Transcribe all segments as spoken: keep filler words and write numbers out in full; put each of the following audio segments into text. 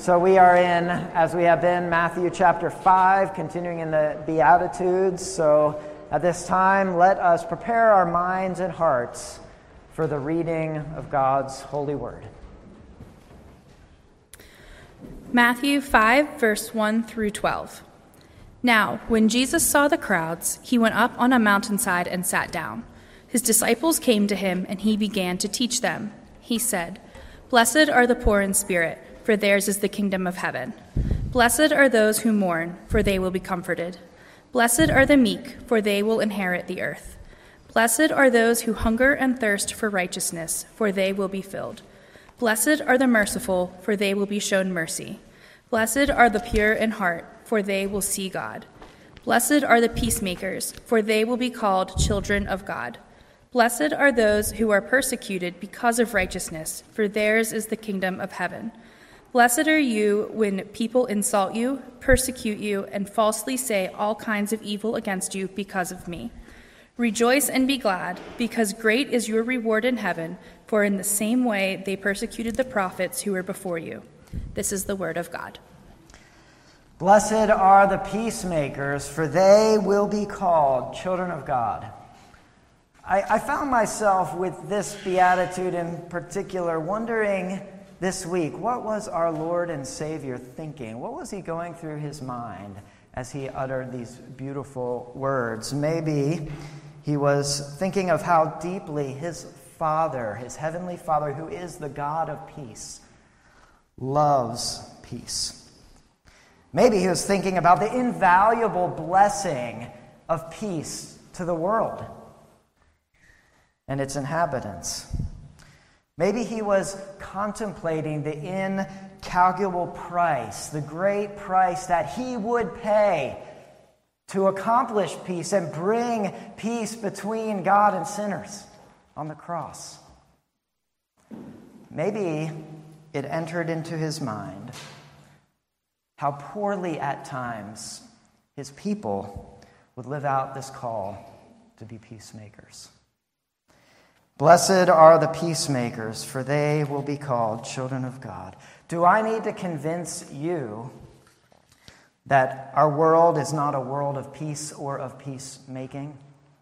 So we are in, as we have been, Matthew chapter five, continuing in the Beatitudes. So at this time, let us prepare our minds and hearts for the reading of God's holy word. Matthew five, verse one through twelve. Now, when Jesus saw the crowds, he went up on a mountainside and sat down. His disciples came to him, and he began to teach them. He said, "Blessed are the poor in spirit, for theirs is the kingdom of heaven. Blessed are those who mourn, for they will be comforted. Blessed are the meek, for they will inherit the earth. Blessed are those who hunger and thirst for righteousness, for they will be filled. Blessed are the merciful, for they will be shown mercy. Blessed are the pure in heart, for they will see God. Blessed are the peacemakers, for they will be called children of God. Blessed are those who are persecuted because of righteousness, for theirs is the kingdom of heaven. Blessed are you when people insult you, persecute you, and falsely say all kinds of evil against you because of me. Rejoice and be glad, because great is your reward in heaven, for in the same way they persecuted the prophets who were before you." This is the word of God. Blessed are the peacemakers, for they will be called children of God. I, I found myself with this beatitude in particular wondering this week, what was our Lord and Savior thinking? What was he going through his mind as he uttered these beautiful words? Maybe he was thinking of how deeply his Father, his heavenly Father, who is the God of peace, loves peace. Maybe he was thinking about the invaluable blessing of peace to the world and its inhabitants. Maybe he was contemplating the incalculable price, the great price that he would pay to accomplish peace and bring peace between God and sinners on the cross. Maybe it entered into his mind how poorly at times his people would live out this call to be peacemakers. Blessed are the peacemakers, for they will be called children of God. Do I need to convince you that our world is not a world of peace or of peacemaking?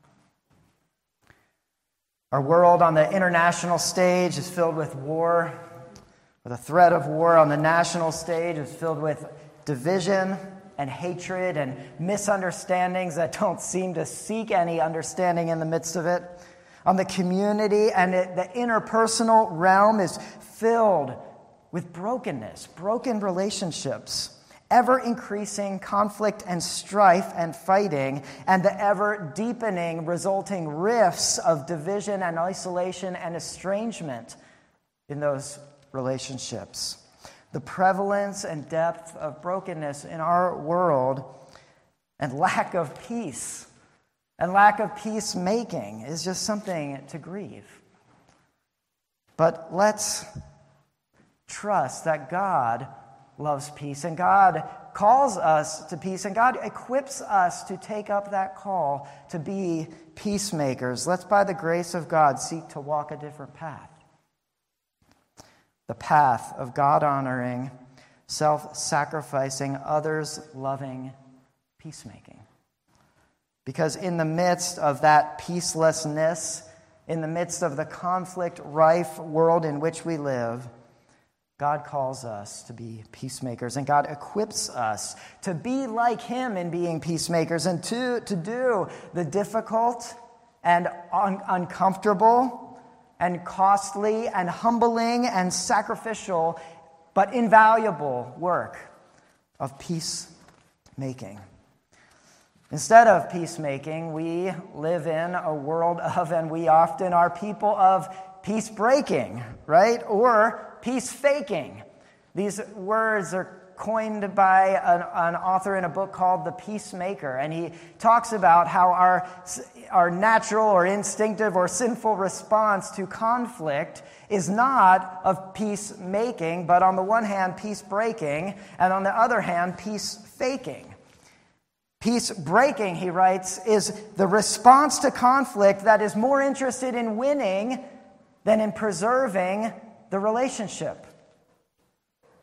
Our world on the international stage is filled with war, with a threat of war. On the national stage is filled with division and hatred and misunderstandings that don't seem to seek any understanding in the midst of it. On the community and it, the interpersonal realm is filled with brokenness, broken relationships, ever-increasing conflict and strife and fighting, and the ever-deepening resulting rifts of division and isolation and estrangement in those relationships. The prevalence and depth of brokenness in our world and lack of peace and lack of peacemaking is just something to grieve. But let's trust that God loves peace, and God calls us to peace, and God equips us to take up that call to be peacemakers. Let's, by the grace of God, seek to walk a different path. The path of God-honoring, self-sacrificing, others-loving peacemaking. Because in the midst of that peacelessness, in the midst of the conflict-rife world in which we live, God calls us to be peacemakers, and God equips us to be like him in being peacemakers and to, to do the difficult and un- uncomfortable and costly and humbling and sacrificial but invaluable work of peacemaking. Instead of peacemaking, we live in a world of, and we often are people of peace breaking, right? Or peace faking. These words are coined by an, an author in a book called The Peacemaker, and he talks about how our, our natural or instinctive or sinful response to conflict is not of peacemaking, but on the one hand, peace breaking, and on the other hand, peace faking. Peace breaking, he writes, is the response to conflict that is more interested in winning than in preserving the relationship.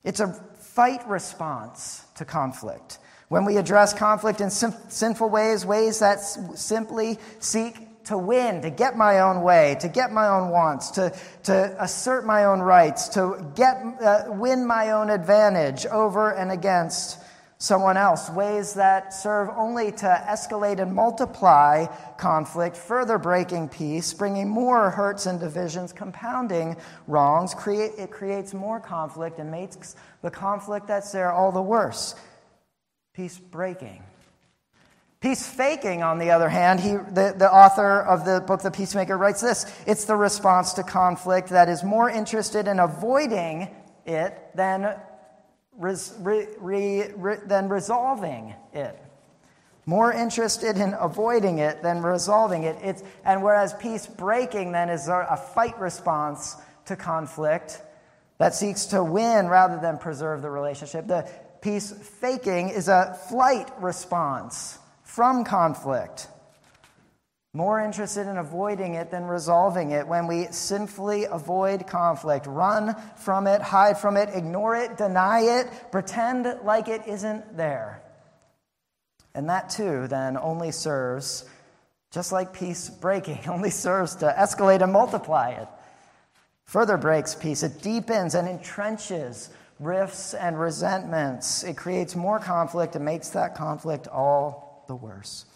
It's a fight response to conflict. When we address conflict in sim- sinful ways, ways that s- simply seek to win, to get my own way, to get my own wants, to, to assert my own rights, to get uh, win my own advantage over and against someone else, ways that serve only to escalate and multiply conflict, further breaking peace, bringing more hurts and divisions, compounding wrongs. Create, it creates more conflict and makes the conflict that's there all the worse. Peace breaking. Peace faking, on the other hand, he, the, the author of the book The Peacemaker writes this: it's the response to conflict that is more interested in avoiding it than, res, re, re, re, than resolving it. More interested in avoiding it than resolving it. It's, and whereas peace breaking then is a fight response to conflict that seeks to win rather than preserve the relationship, the peace faking is a flight response from conflict. More interested in avoiding it than resolving it. When we sinfully avoid conflict, run from it, hide from it, ignore it, deny it, pretend like it isn't there. And that too then only serves, just like peace breaking, only serves to escalate and multiply it. Further breaks peace. It deepens and entrenches rifts and resentments. It creates more conflict and makes that conflict all the worse.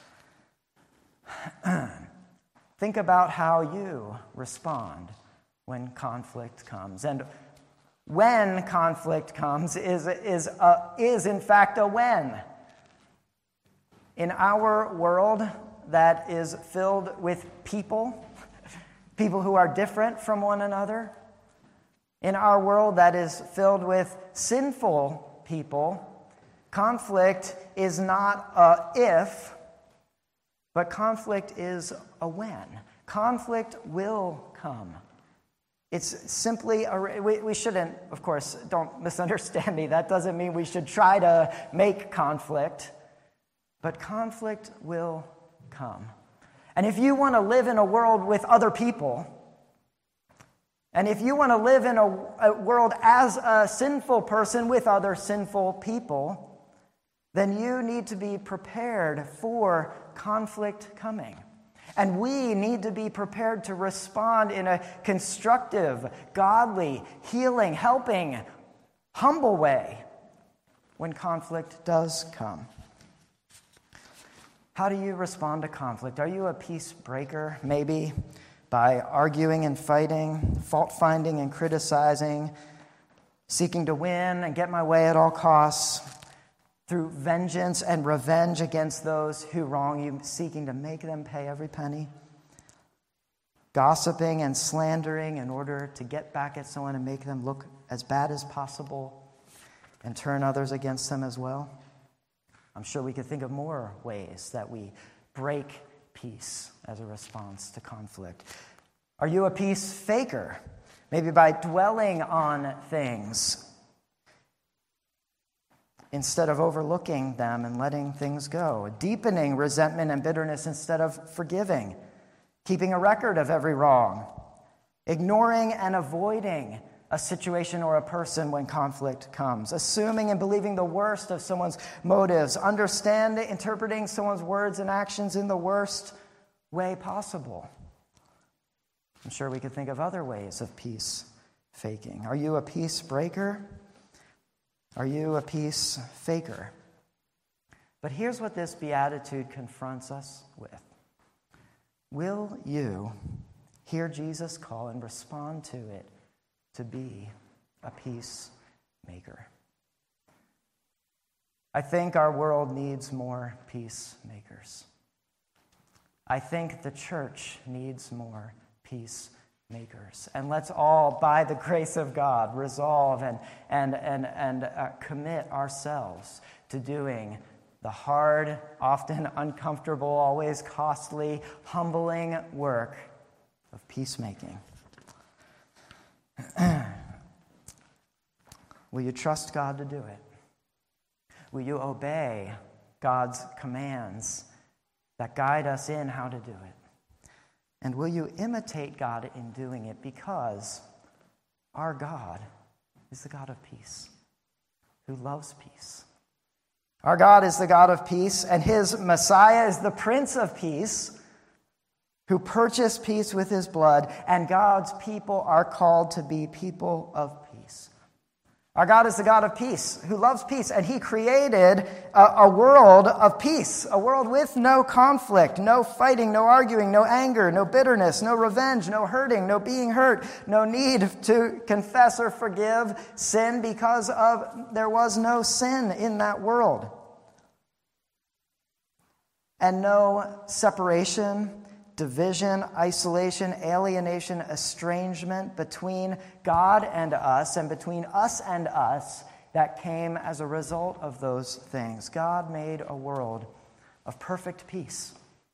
Think about how you respond when conflict comes. And when conflict comes is, is, a, is in fact a when. In our world that is filled with people, people who are different from one another, in our world that is filled with sinful people, conflict is not a if, but conflict is a when. Conflict will come. It's simply, a, we, we shouldn't, of course, don't misunderstand me. That doesn't mean we should try to make conflict, but conflict will come. And if you want to live in a world with other people, and if you want to live in a, a world as a sinful person with other sinful people, then you need to be prepared for conflict coming. And we need to be prepared to respond in a constructive, godly, healing, helping, humble way when conflict does come. How do you respond to conflict? Are you a peace breaker? Maybe by arguing and fighting, fault-finding and criticizing, seeking to win and get my way at all costs, through vengeance and revenge against those who wrong you, seeking to make them pay every penny, gossiping and slandering in order to get back at someone and make them look as bad as possible and turn others against them as well. I'm sure we could think of more ways that we break peace as a response to conflict. Are you a peace faker? Maybe by dwelling on things instead of overlooking them and letting things go. Deepening resentment and bitterness instead of forgiving. Keeping a record of every wrong. Ignoring and avoiding a situation or a person when conflict comes. Assuming and believing the worst of someone's motives. Understanding, interpreting someone's words and actions in the worst way possible. I'm sure we could think of other ways of peace faking. Are you a peace breaker? Are you a peace faker? But here's what this beatitude confronts us with. Will you hear Jesus' call and respond to it to be a peacemaker? I think our world needs more peacemakers. I think the church needs more peacemakers. And let's all, by the grace of God, resolve and, and, and, and uh, commit ourselves to doing the hard, often uncomfortable, always costly, humbling work of peacemaking. Will you trust God to do it? Will you obey God's commands that guide us in how to do it? And will you imitate God in doing it? Because our God is the God of peace, who loves peace. Our God is the God of peace, and his Messiah is the Prince of Peace, who purchased peace with his blood, and God's people are called to be people of peace. Our God is the God of peace, who loves peace, and he created a, a world of peace, a world with no conflict, no fighting, no arguing, no anger, no bitterness, no revenge, no hurting, no being hurt, no need to confess or forgive sin because of there was no sin in that world. And no separation, division, isolation, alienation, estrangement between God and us and between us and us that came as a result of those things. God made a world of perfect peace.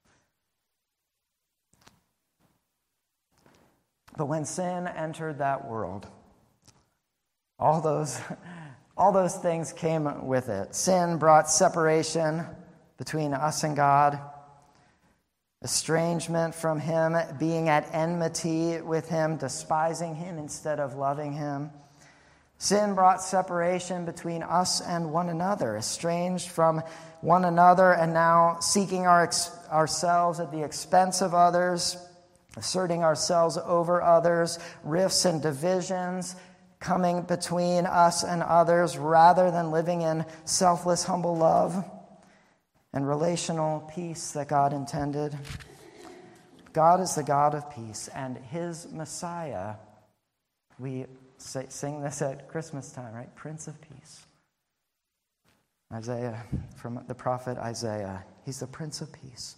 But when sin entered that world, all those, all those things came with it. Sin brought separation between us and God, estrangement from him, being at enmity with him, despising him instead of loving him. Sin brought separation between us and one another, estranged from one another, and now seeking our ex- ourselves at the expense of others, asserting ourselves over others, rifts and divisions coming between us and others, rather than living in selfless, humble love and relational peace that God intended. God is the God of peace, and his Messiah, we say, sing this at Christmas time, right? Prince of Peace. Isaiah, from the prophet Isaiah, he's the Prince of Peace.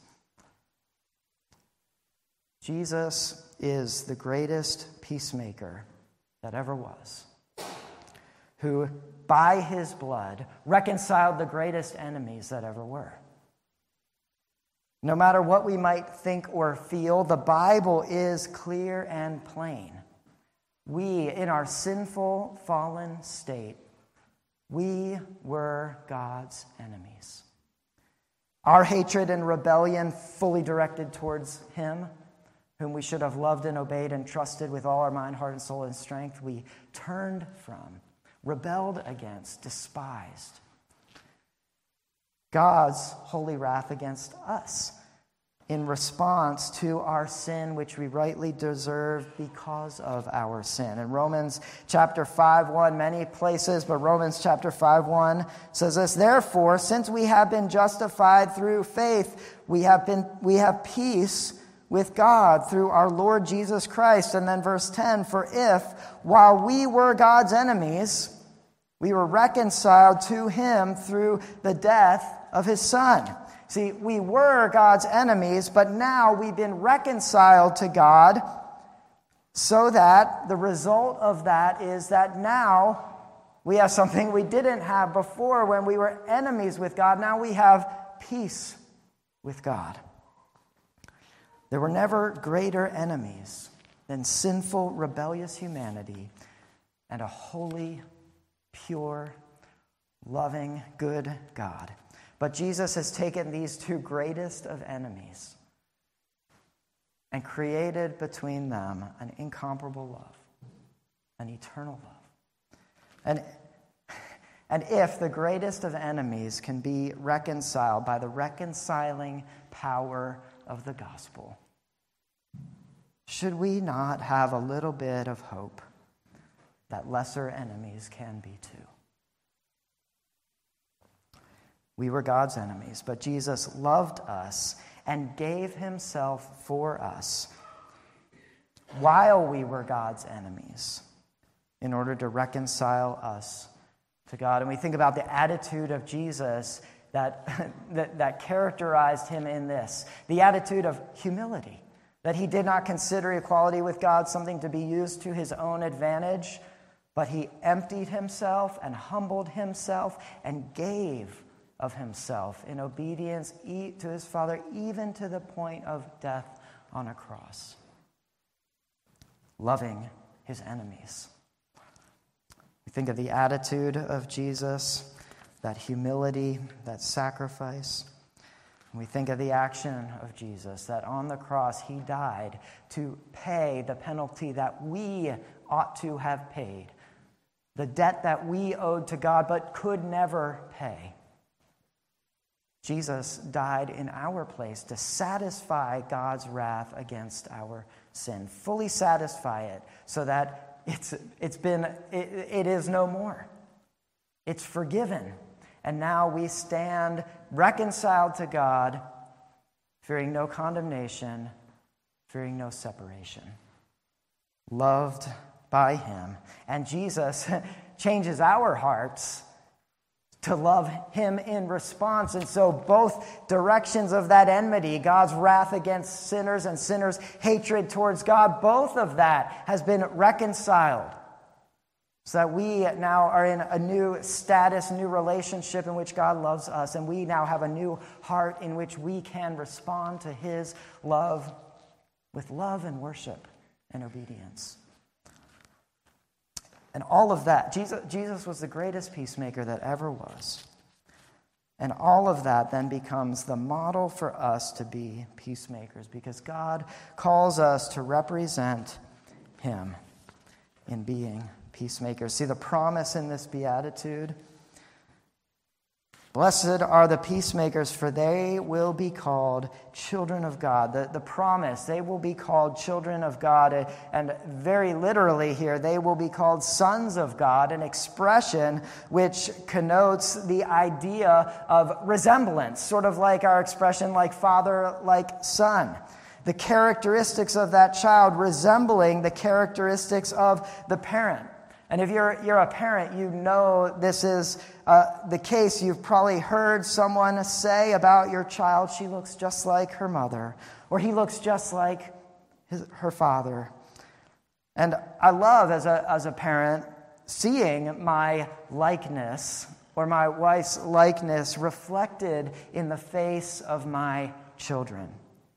Jesus is the greatest peacemaker that ever was, who by his blood reconciled the greatest enemies that ever were. No matter what we might think or feel, the Bible is clear and plain. We, in our sinful, fallen state, we were God's enemies. Our hatred and rebellion fully directed towards him, whom we should have loved and obeyed and trusted with all our mind, heart, and soul and strength, we turned from, rebelled against, despised. God's holy wrath against us in response to our sin, which we rightly deserve because of our sin. In Romans chapter five one, many places, but Romans chapter five one says this: "Therefore, since we have been justified through faith, we have been we have peace with God through our Lord Jesus Christ." And then verse ten, "For if, while we were God's enemies, we were reconciled to him through the death of his Son." See, we were God's enemies, but now we've been reconciled to God, so that the result of that is that now we have something we didn't have before when we were enemies with God. Now we have peace with God. There were never greater enemies than sinful, rebellious humanity and a holy, pure, loving, good God. But Jesus has taken these two greatest of enemies and created between them an incomparable love, an eternal love. And, and if the greatest of enemies can be reconciled by the reconciling power of the gospel, should we not have a little bit of hope that lesser enemies can be too? We were God's enemies, but Jesus loved us and gave himself for us while we were God's enemies in order to reconcile us to God. And we think about the attitude of Jesus that, that, that characterized him in this, the attitude of humility, that he did not consider equality with God something to be used to his own advantage, but he emptied himself and humbled himself and gave of himself in obedience to his Father, even to the point of death on a cross, loving his enemies. We think of the attitude of Jesus, that humility, that sacrifice. And we think of the action of Jesus, that on the cross he died to pay the penalty that we ought to have paid the debt that we owed to God but could never pay. Jesus died in our place to satisfy God's wrath against our sin, fully satisfy it so that it's it's been it, it is no more. It's forgiven. And now we stand reconciled to God, fearing no condemnation, fearing no separation, loved by him. And Jesus changes our hearts to love him in response. And so both directions of that enmity, God's wrath against sinners and sinners' hatred towards God, both of that has been reconciled. So that we now are in a new status, new relationship in which God loves us, and we now have a new heart in which we can respond to his love with love and worship and obedience. And all of that, Jesus, Jesus was the greatest peacemaker that ever was. And all of that then becomes the model for us to be peacemakers, because God calls us to represent him in being peacemakers. See the promise in this beatitude? Blessed are the peacemakers, for they will be called children of God. The, the promise, they will be called children of God. And very literally here, they will be called sons of God, an expression which connotes the idea of resemblance, sort of like our expression like father, like son. The characteristics of that child resembling the characteristics of the parent. And if you're you're a parent, you know this is uh, the case. You've probably heard someone say about your child, she looks just like her mother, or he looks just like his, her father. And I love, as a as a parent, seeing my likeness, or my wife's likeness, reflected in the face of my children.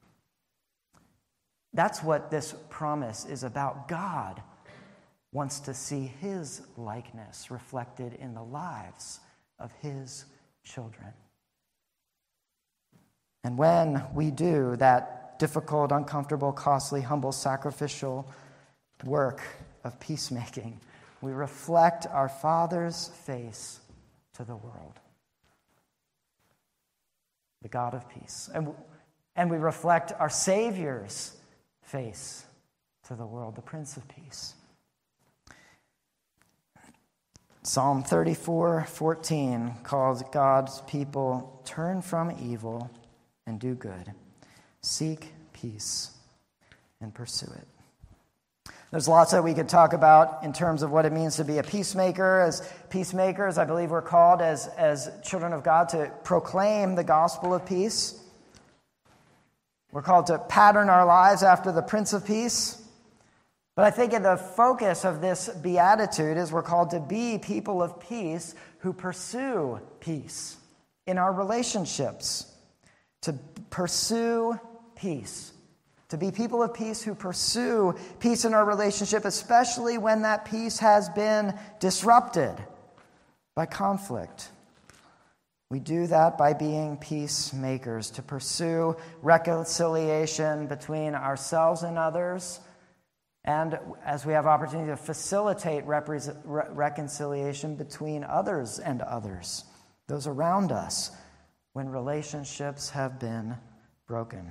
That's what this promise is about. God wants to see his likeness reflected in the lives of his children. And when we do that difficult, uncomfortable, costly, humble, sacrificial work of peacemaking, we reflect our Father's face to the world, the God of peace. And, and we reflect our Savior's face to the world, the Prince of Peace. Psalm thirty-four fourteen calls God's people, turn from evil and do good. Seek peace and pursue it. There's lots that we could talk about in terms of what it means to be a peacemaker. As peacemakers, I believe we're called as, as children of God to proclaim the gospel of peace. We're called to pattern our lives after the Prince of Peace. But I think the focus of this beatitude is we're called to be people of peace who pursue peace in our relationships. To pursue peace. To be people of peace who pursue peace in our relationship, especially when that peace has been disrupted by conflict. We do that by being peacemakers, to pursue reconciliation between ourselves and others, and as we have opportunity to facilitate repre- re- reconciliation between others and others, those around us, when relationships have been broken.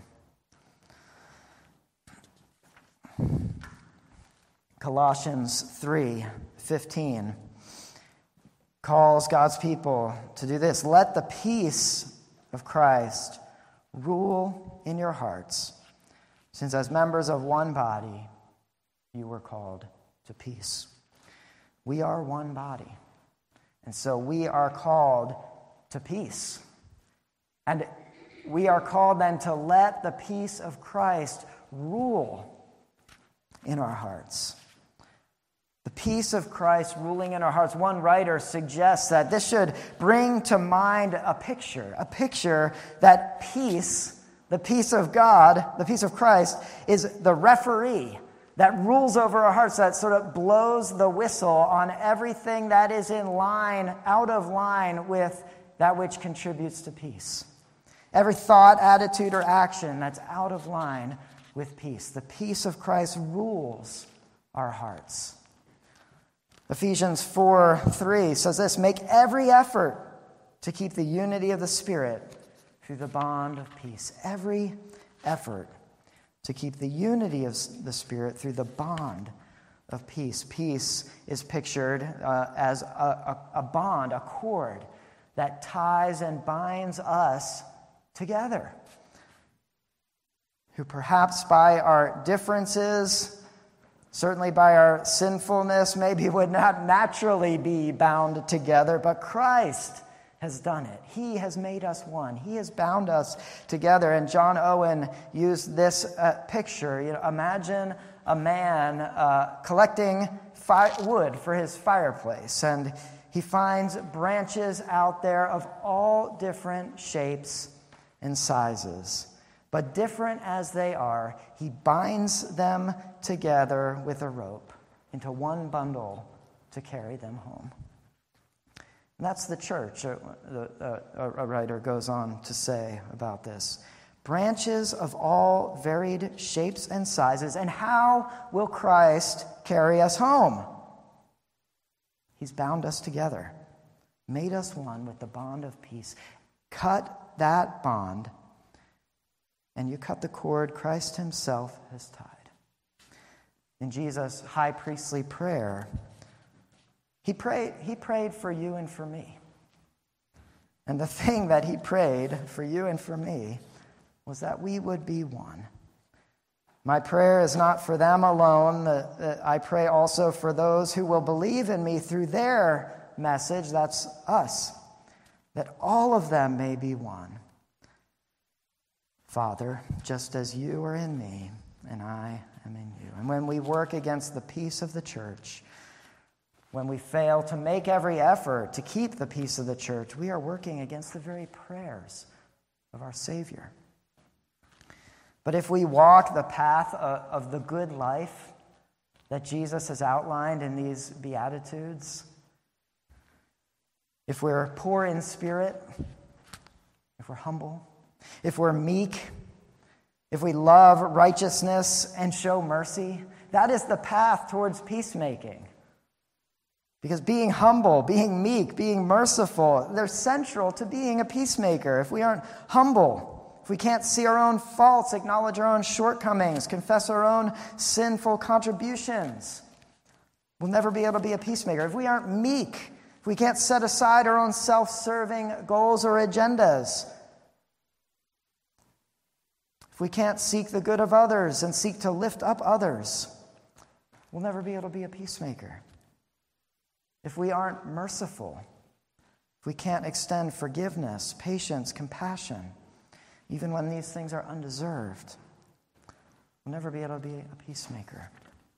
Colossians three fifteen calls God's people to do this. Let the peace of Christ rule in your hearts, since as members of one body, you were called to peace. We are one body. And so we are called to peace. And we are called then to let the peace of Christ rule in our hearts. The peace of Christ ruling in our hearts. One writer suggests that this should bring to mind a picture, a picture that peace, the peace of God, the peace of Christ, is the referee that rules over our hearts, that sort of blows the whistle on everything that is in line, out of line with that which contributes to peace. Every thought, attitude, or action that's out of line with peace. The peace of Christ rules our hearts. Ephesians four three says this, make every effort to keep the unity of the Spirit through the bond of peace. Every effort to keep the unity of the Spirit through the bond of peace. Peace is pictured uh, as a, a, a bond, a cord that ties and binds us together, who perhaps by our differences, certainly by our sinfulness, maybe would not naturally be bound together, but Christ has done it. He has made us one. He has bound us together. And John Owen used this uh, picture. You know, imagine a man uh, collecting fi- wood for his fireplace, and he finds branches out there of all different shapes and sizes. But different as they are, he binds them together with a rope into one bundle to carry them home. And that's the church, a, a, a writer goes on to say about this. Branches of all varied shapes and sizes. And how will Christ carry us home? He's bound us together, made us one with the bond of peace. Cut that bond, and you cut the cord Christ himself has tied. In Jesus' high priestly prayer, he prayed, he prayed for you and for me. And the thing that he prayed for you and for me was that we would be one. My prayer is not for them alone. I pray also for those who will believe in me through their message, that's us, that all of them may be one. Father, just as you are in me and I am in you. And when we work against the peace of the church, when we fail to make every effort to keep the peace of the church, we are working against the very prayers of our Savior. But if we walk the path of the good life that Jesus has outlined in these Beatitudes, if we're poor in spirit, if we're humble, if we're meek, if we love righteousness and show mercy, that is the path towards peacemaking. Because being humble, being meek, being merciful, they're central to being a peacemaker. If we aren't humble, if we can't see our own faults, acknowledge our own shortcomings, confess our own sinful contributions, we'll never be able to be a peacemaker. If we aren't meek, if we can't set aside our own self-serving goals or agendas, if we can't seek the good of others and seek to lift up others, we'll never be able to be a peacemaker. If we aren't merciful, if we can't extend forgiveness, patience, compassion, even when these things are undeserved, we'll never be able to be a peacemaker.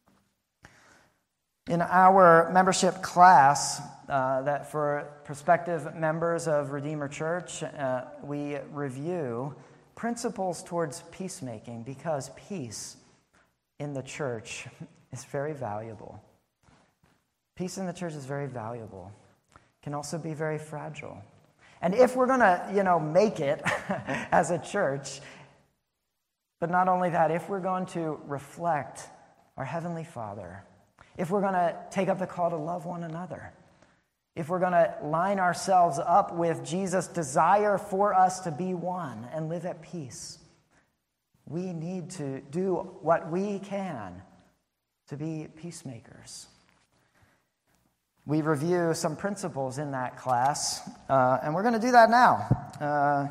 In our membership class, uh, that for prospective members of Redeemer Church, uh, we review principles towards peacemaking because peace in the church is very valuable. Peace in the church is very valuable. It can also be very fragile. And if we're going to, you know, make it as a church, but not only that, if we're going to reflect our Heavenly Father, if we're going to take up the call to love one another, if we're going to line ourselves up with Jesus' desire for us to be one and live at peace, we need to do what we can to be peacemakers. We review some principles in that class, uh, and we're going to do that now. Uh,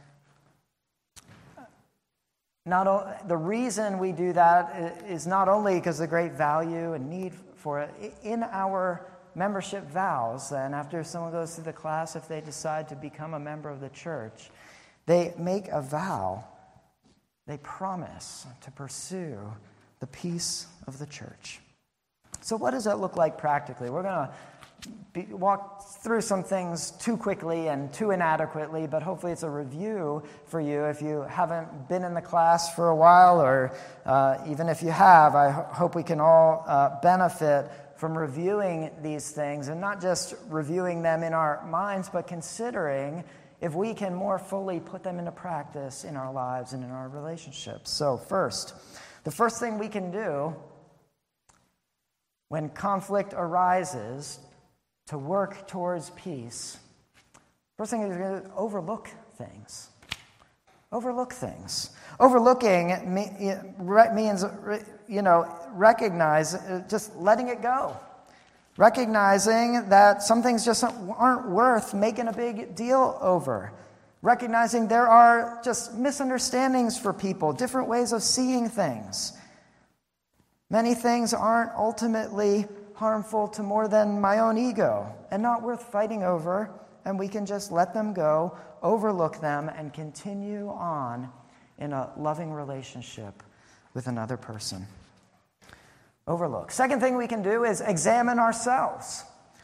not o- the reason we do that is not only because of the great value and need for it. In our membership vows, and after someone goes through the class, if they decide to become a member of the church, they make a vow, they promise to pursue the peace of the church. So what does that look like practically? We're going to walk through some things too quickly and too inadequately, but hopefully it's a review for you if you haven't been in the class for a while, or uh, even if you have. I ho- hope we can all uh, benefit from reviewing these things, and not just reviewing them in our minds, but considering if we can more fully put them into practice in our lives and in our relationships. So first, the first thing we can do when conflict arises, to work towards peace, first thing is going to overlook things. Overlook things. Overlooking means, you know, recognize, just letting it go. Recognizing that some things just aren't worth making a big deal over. Recognizing there are just misunderstandings for people, different ways of seeing things. Many things aren't ultimately harmful to more than my own ego and not worth fighting over, and we can just let them go, overlook them, and continue on in a loving relationship with another person. Overlook. Second thing we can do is examine ourselves.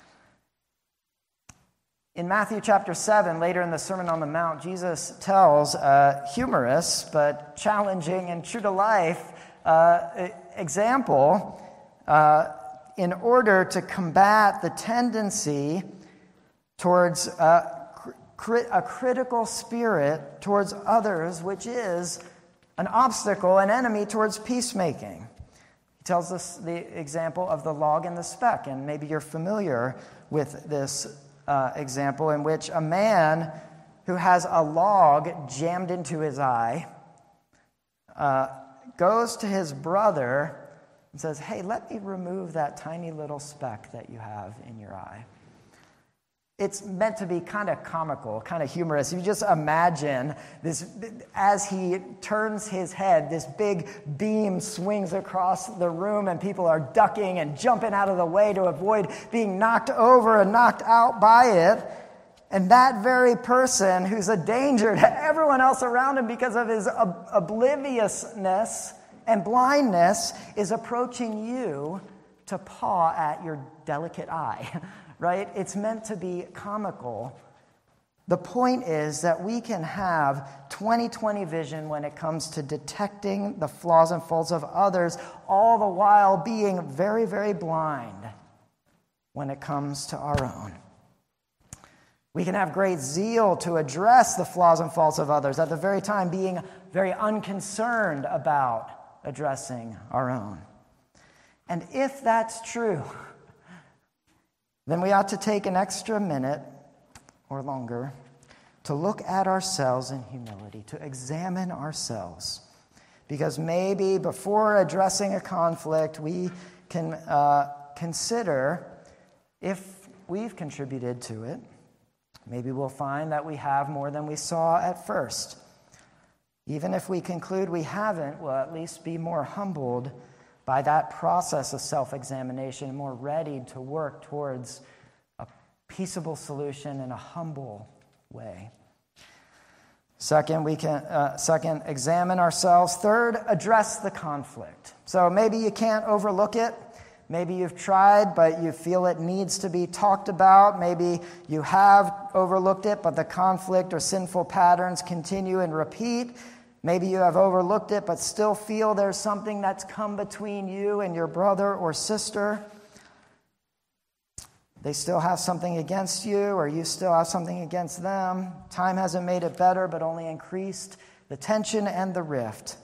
In Matthew chapter seven, later in the Sermon on the Mount, Jesus tells a humorous but challenging and true-to-life uh, example uh, in order to combat the tendency towards uh, cri- a critical spirit towards others, which is an obstacle, an enemy towards peacemaking. He tells us the example of the log and the speck, and maybe you're familiar with this uh, example in which a man who has a log jammed into his eye uh, goes to his brother and says, "Hey, let me remove that tiny little speck that you have in your eye." It's meant to be kind of comical, kind of humorous. You just imagine this, as he turns his head, this big beam swings across the room and people are ducking and jumping out of the way to avoid being knocked over and knocked out by it. And that very person who's a danger to everyone else around him because of his ob- obliviousness and blindness is approaching you to paw at your delicate eye. Right? It's meant to be comical. The point is that we can have twenty twenty vision when it comes to detecting the flaws and faults of others, all the while being very, very blind when it comes to our own. We can have great zeal to address the flaws and faults of others, at the very time being very unconcerned about addressing our own. And if that's true, then we ought to take an extra minute or longer to look at ourselves in humility, to examine ourselves. Because maybe before addressing a conflict, we can uh, consider if we've contributed to it. Maybe we'll find that we have more than we saw at first. Even if we conclude we haven't, we'll at least be more humbled by that process of self-examination, more ready to work towards a peaceable solution in a humble way. Second, we can uh, second examine ourselves. Third, address the conflict. So maybe you can't overlook it. Maybe you've tried, but you feel it needs to be talked about. Maybe you have overlooked it, but the conflict or sinful patterns continue and repeat. Maybe you have overlooked it, but still feel there's something that's come between you and your brother or sister. They still have something against you, or you still have something against them. Time hasn't made it better, but only increased the tension and the rift.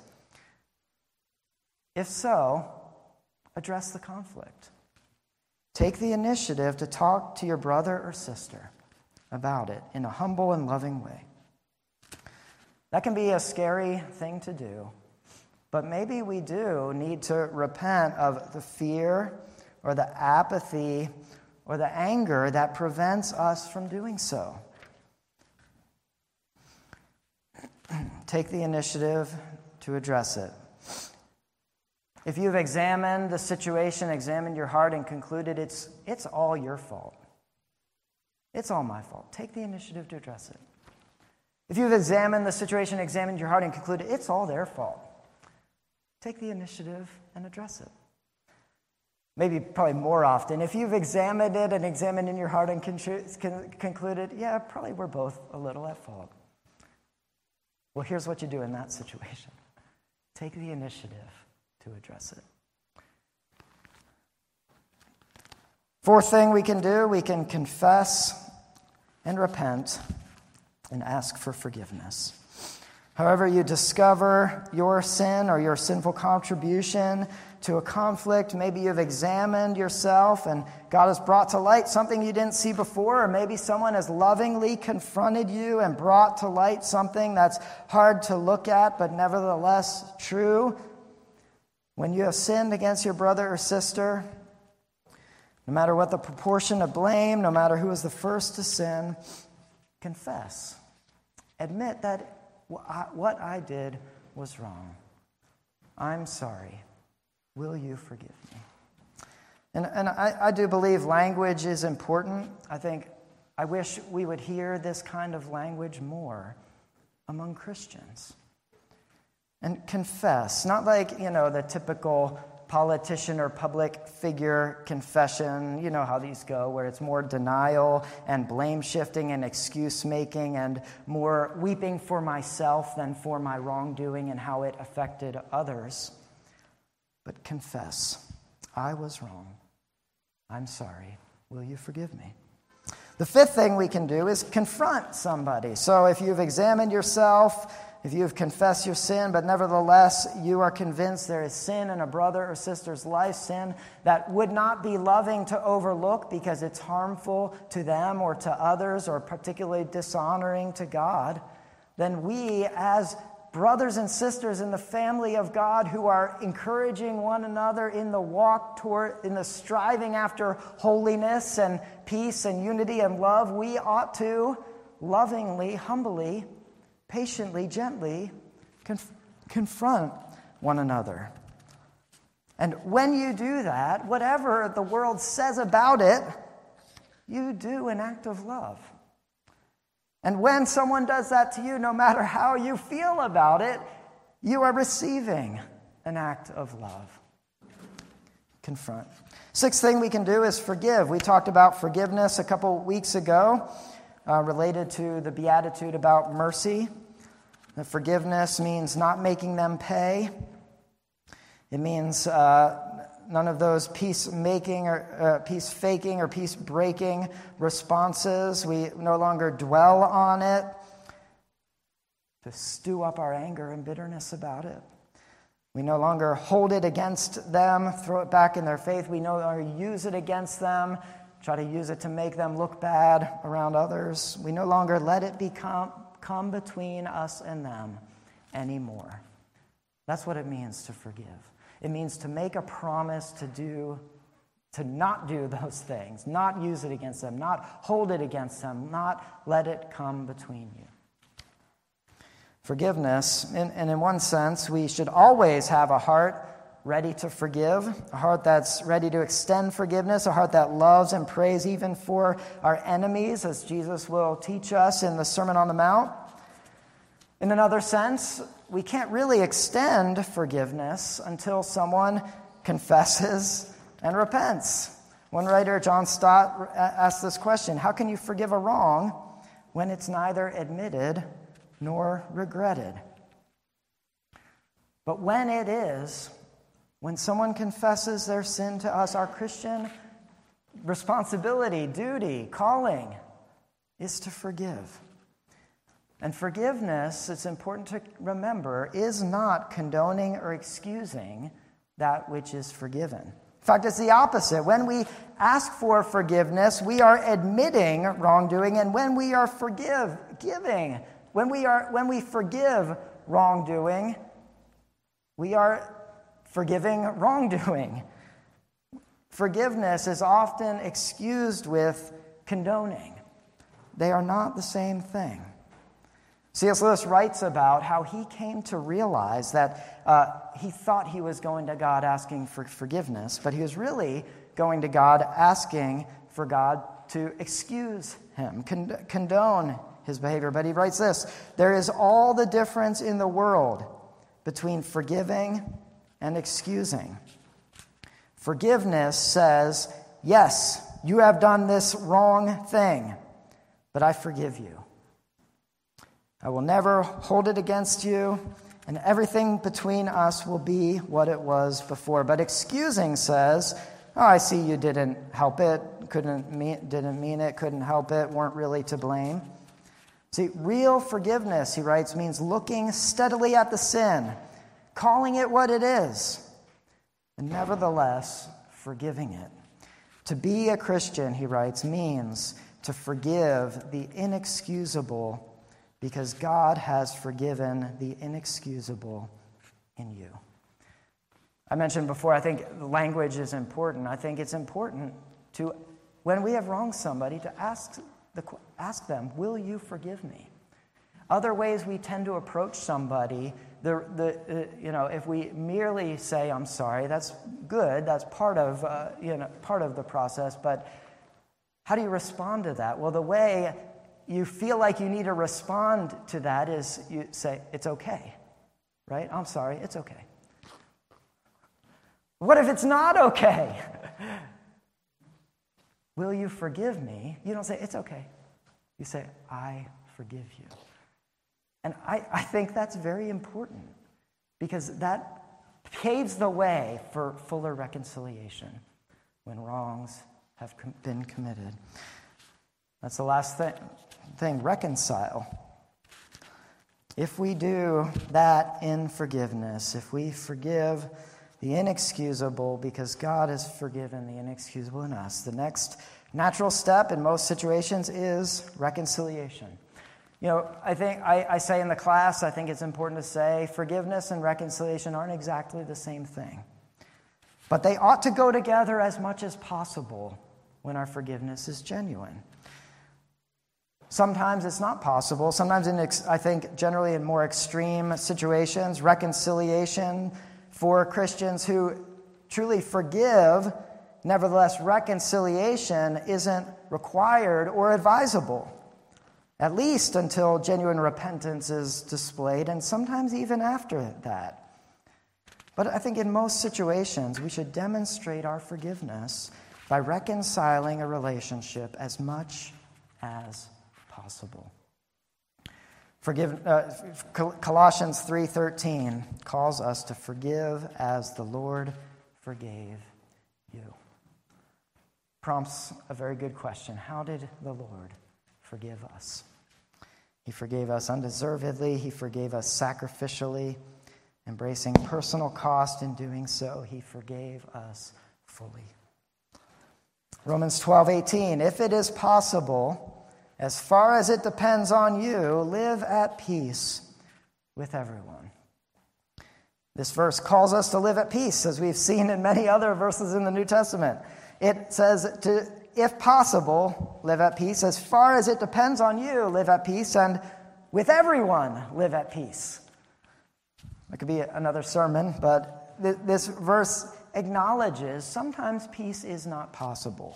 If so, address the conflict. Take the initiative to talk to your brother or sister about it in a humble and loving way. That can be a scary thing to do, but maybe we do need to repent of the fear or the apathy or the anger that prevents us from doing so. Take the initiative to address it. If you've examined the situation, examined your heart, and concluded it's, it's all your fault, it's all my fault, take the initiative to address it. If you've examined the situation, examined your heart, and concluded it's all their fault, take the initiative and address it. Maybe probably more often, if you've examined it and examined in your heart and con- con- concluded, yeah, probably we're both a little at fault. Well, here's what you do in that situation. Take the initiative to address it. Fourth thing we can do, we can confess and repent and ask for forgiveness. However you discover your sin or your sinful contribution to a conflict. Maybe you've examined yourself and God has brought to light something you didn't see before, or maybe someone has lovingly confronted you and brought to light something that's hard to look at but nevertheless true. When you have sinned against your brother or sister, no matter what the proportion of blame, no matter who was the first to sin, confess. Admit that what I did was wrong. I'm sorry. Will you forgive me? And, and I, I do believe language is important. I think, I wish we would hear this kind of language more among Christians. And confess, not like, you know, the typical politician or public figure confession. You know how these go, where it's more denial and blame shifting and excuse making and more weeping for myself than for my wrongdoing and how it affected others. But confess, I was wrong. I'm sorry. Will you forgive me? The fifth thing we can do is confront somebody. So if you've examined yourself, if you have confessed your sin, but nevertheless you are convinced there is sin in a brother or sister's life, sin that would not be loving to overlook because it's harmful to them or to others or particularly dishonoring to God, then we as brothers and sisters in the family of God who are encouraging one another in the walk toward, in the striving after holiness and peace and unity and love, we ought to lovingly, humbly, patiently, gently conf- confront one another. And when you do that, whatever the world says about it, you do an act of love. And when someone does that to you, no matter how you feel about it, you are receiving an act of love. Confront. Sixth thing we can do is forgive. We talked about forgiveness a couple weeks ago, uh, related to the Beatitude about mercy. The forgiveness means not making them pay. It means uh, none of those peacemaking or uh, peace faking or peace breaking responses. We no longer dwell on it to stew up our anger and bitterness about it. We no longer hold it against them, throw it back in their faith. We no longer use it against them, try to use it to make them look bad around others. We no longer let it become come between us and them anymore. That's what it means to forgive. It means to make a promise to do, to not do those things, not use it against them, not hold it against them, not let it come between you. Forgiveness, and, and in one sense, we should always have a heart ready to forgive, a heart that's ready to extend forgiveness, a heart that loves and prays even for our enemies, as Jesus will teach us in the Sermon on the Mount. In another sense, we can't really extend forgiveness until someone confesses and repents. One writer, John Stott, asked this question: how can you forgive a wrong when it's neither admitted nor regretted? But when it is, when someone confesses their sin to us, our Christian responsibility, duty, calling is to forgive. And forgiveness, it's important to remember, is not condoning or excusing that which is forgiven. In fact, it's the opposite. When we ask for forgiveness, we are admitting wrongdoing, and when we are forgive, giving, when we are when we forgive wrongdoing, we are forgiving wrongdoing. Forgiveness is often excused with condoning. They are not the same thing. C S Lewis writes about how he came to realize that uh, he thought he was going to God asking for forgiveness, but he was really going to God asking for God to excuse him, con- condone his behavior. But he writes this: there is all the difference in the world between forgiving and excusing. Forgiveness says, yes, you have done this wrong thing, but I forgive you. I will never hold it against you, and everything between us will be what it was before. But excusing says, oh, I see you didn't help it, couldn't mean, didn't mean it, couldn't help it, weren't really to blame. See, real forgiveness, he writes, means looking steadily at the sin, calling it what it is, and nevertheless forgiving it. To be a Christian, he writes, means to forgive the inexcusable because God has forgiven the inexcusable in you. I mentioned before, I think language is important. I think it's important to, when we have wronged somebody, to ask, the, ask them, will you forgive me? Other ways we tend to approach somebody, the, the, uh, you know, if we merely say, I'm sorry, that's good, that's part of, uh, you know, part of the process, but how do you respond to that? Well, the way you feel like you need to respond to that is you say, it's okay, right? I'm sorry, it's okay. What if it's not okay? Will you forgive me? You don't say, it's okay. You say, I forgive you. And I, I think that's very important because that paves the way for fuller reconciliation when wrongs have com- been committed. That's the last thing, thing, reconcile. If we do that in forgiveness, if we forgive the inexcusable because God has forgiven the inexcusable in us, the next natural step in most situations is reconciliation. You know, I think I, I say in the class, I think it's important to say forgiveness and reconciliation aren't exactly the same thing. But they ought to go together as much as possible when our forgiveness is genuine. Sometimes it's not possible. Sometimes, in ex- I think, generally in more extreme situations, reconciliation for Christians who truly forgive, nevertheless, reconciliation isn't required or advisable, at least until genuine repentance is displayed, and sometimes even after that. But I think in most situations, we should demonstrate our forgiveness by reconciling a relationship as much as possible. Forgive, uh, Colossians three thirteen calls us to forgive as the Lord forgave you. Prompts a very good question. How did the Lord forgive us? He forgave us undeservedly. He forgave us sacrificially, embracing personal cost in doing so. He forgave us fully. Romans twelve eighteen, if it is possible, as far as it depends on you, live at peace with everyone. This verse calls us to live at peace, as we've seen in many other verses in the New Testament. It says to, if possible, live at peace. As far as it depends on you, live at peace. And with everyone, live at peace. That could be another sermon, but th- this verse acknowledges sometimes peace is not possible.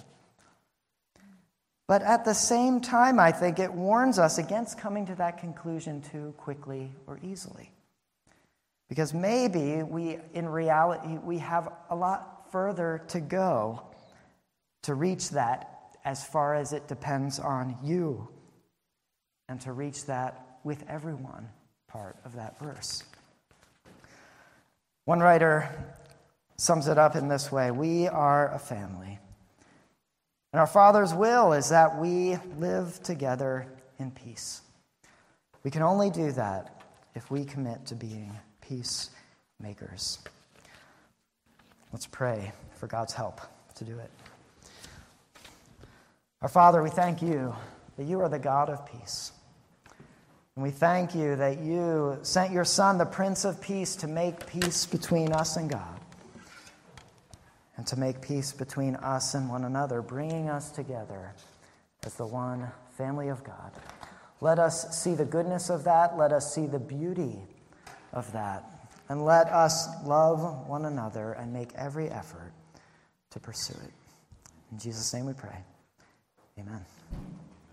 But at the same time, I think it warns us against coming to that conclusion too quickly or easily. Because maybe we, in reality, we have a lot further to go to reach that as far as it depends on you, and to reach that with everyone part of that verse. One writer sums it up in this way: we are a family. And our Father's will is that we live together in peace. We can only do that if we commit to being peacemakers. Let's pray for God's help to do it. Our Father, we thank you that you are the God of peace. And we thank you that you sent your Son, the Prince of Peace, to make peace between us and God, and to make peace between us and one another, bringing us together as the one family of God. Let us see the goodness of that. Let us see the beauty of that. And let us love one another and make every effort to pursue it. In Jesus' name we pray. Amen.